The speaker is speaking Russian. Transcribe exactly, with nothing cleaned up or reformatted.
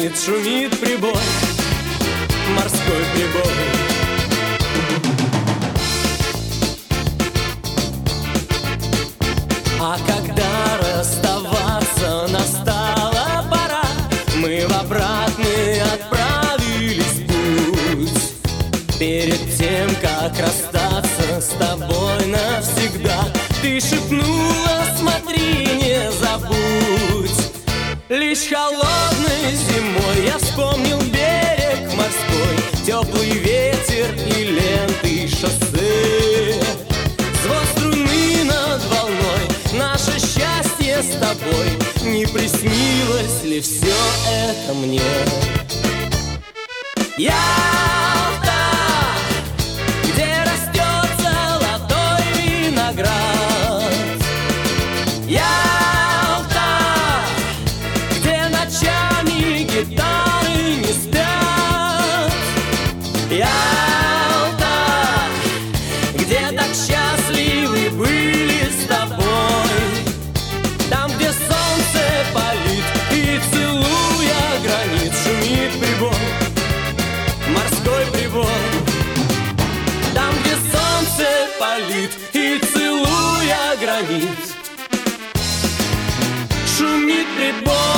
гранит шумит прибой, морской прибой. А когда расставаться настала пора, мы в обратный отправились в путь. Перед тем, как расстаться с тобой навсегда, ты шепнула: смотри, не забудь. Лишь холодной зимой я вспомнил берег морской, теплый ветер и ленты шоссе, звон струны над волной, наше счастье с тобой. Не приснилось ли все это мне? Ялта, где растет золотой виноград. Ялта, где ночами гитары не спят. Ялта, где так счастливы были с тобой. Там, где солнце палит и, целуя гранит, шумит прибой, морской прибой. Там, где солнце палит и, целуя гранит, шумит прибой.